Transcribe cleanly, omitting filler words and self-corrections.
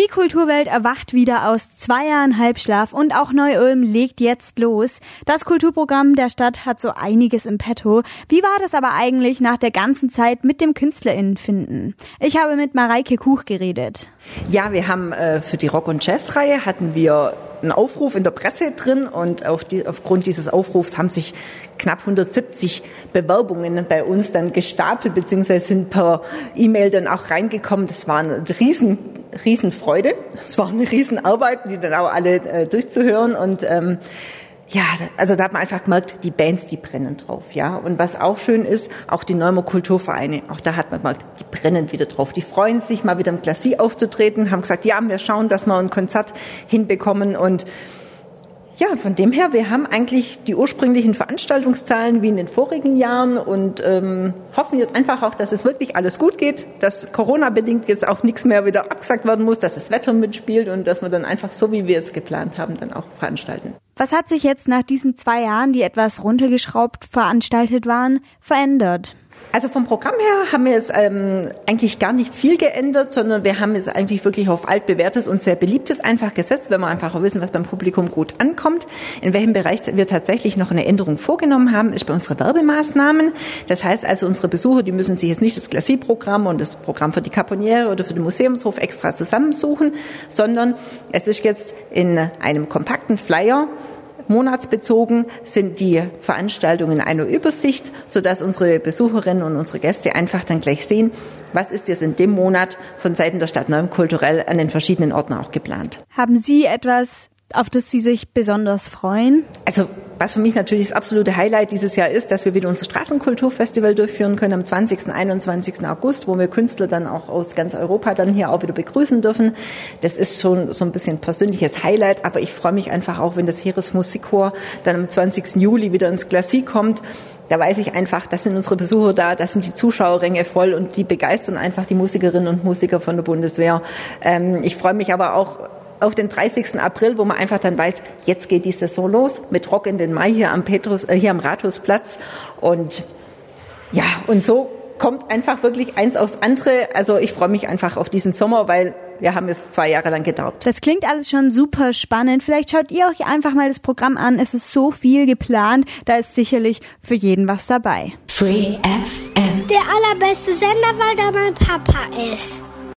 Die Kulturwelt erwacht wieder aus 2 Jahren Halbschlaf und auch Neu-Ulm legt jetzt los. Das Kulturprogramm der Stadt hat so einiges im Petto. Wie war das aber eigentlich nach der ganzen Zeit mit dem KünstlerInnen-Finden? Ich habe mit Mareike Kuch geredet. Ja, wir haben für die Rock- und Jazz-Reihe hatten wir einen Aufruf in der Presse drin und aufgrund dieses Aufrufs haben sich knapp 170 Bewerbungen bei uns dann gestapelt, beziehungsweise sind per E-Mail dann auch reingekommen. Das war eine Riesenfreude. Es war eine Riesenarbeit, die dann auch alle durchzuhören und ja, also da hat man einfach gemerkt, die Bands, die brennen drauf, ja. Und was auch schön ist, auch die Neumer Kulturvereine, auch da hat man gemerkt, die brennen wieder drauf. Die freuen sich, mal wieder im Glacis aufzutreten, haben gesagt, ja, wir schauen, dass wir ein Konzert hinbekommen und ja, von dem her, wir haben eigentlich die ursprünglichen Veranstaltungszahlen wie in den vorigen Jahren und hoffen jetzt einfach auch, dass es wirklich alles gut geht, dass Corona-bedingt jetzt auch nichts mehr wieder abgesagt werden muss, dass das Wetter mitspielt und dass wir dann einfach so, wie wir es geplant haben, dann auch veranstalten. Was hat sich jetzt nach diesen 2 Jahren, die etwas runtergeschraubt veranstaltet waren, verändert? Also vom Programm her haben wir es eigentlich gar nicht viel geändert, sondern wir haben es eigentlich wirklich auf altbewährtes und sehr beliebtes einfach gesetzt, wenn wir einfach auch wissen, was beim Publikum gut ankommt. In welchem Bereich wir tatsächlich noch eine Änderung vorgenommen haben, ist bei unseren Werbemaßnahmen. Das heißt also, unsere Besucher, die müssen sich jetzt nicht das Glacis-Programm und das Programm für die Caponiere oder für den Museumshof extra zusammensuchen, sondern es ist jetzt in einem kompakten Flyer monatsbezogen sind die Veranstaltungen in einer Übersicht, sodass unsere Besucherinnen und unsere Gäste einfach dann gleich sehen, was ist jetzt in dem Monat von Seiten der Stadt Neu-Ulm kulturell an den verschiedenen Orten auch geplant. Haben Sie etwas, auf das Sie sich besonders freuen? Also was für mich natürlich das absolute Highlight dieses Jahr ist, dass wir wieder unser Straßenkulturfestival durchführen können am 20. und 21. August, wo wir Künstler dann auch aus ganz Europa dann hier auch wieder begrüßen dürfen. Das ist schon so ein bisschen persönliches Highlight, aber ich freue mich einfach auch, wenn das Heeresmusikchor dann am 20. Juli wieder ins Glacis kommt. Da weiß ich einfach, das sind unsere Besucher da, das sind die Zuschauerränge voll und die begeistern einfach die Musikerinnen und Musiker von der Bundeswehr. Ich freue mich aber auch auf den 30. April, wo man einfach dann weiß, jetzt geht die Saison los mit Rock in den Mai hier am Rathausplatz. Und ja, und so kommt einfach wirklich eins aufs andere. Also ich freue mich einfach auf diesen Sommer, weil wir haben es 2 Jahre lang gedauert. Das klingt alles schon super spannend. Vielleicht schaut ihr euch einfach mal das Programm an. Es ist so viel geplant. Da ist sicherlich für jeden was dabei. Free FM. Der allerbeste Sender, weil da mein Papa ist.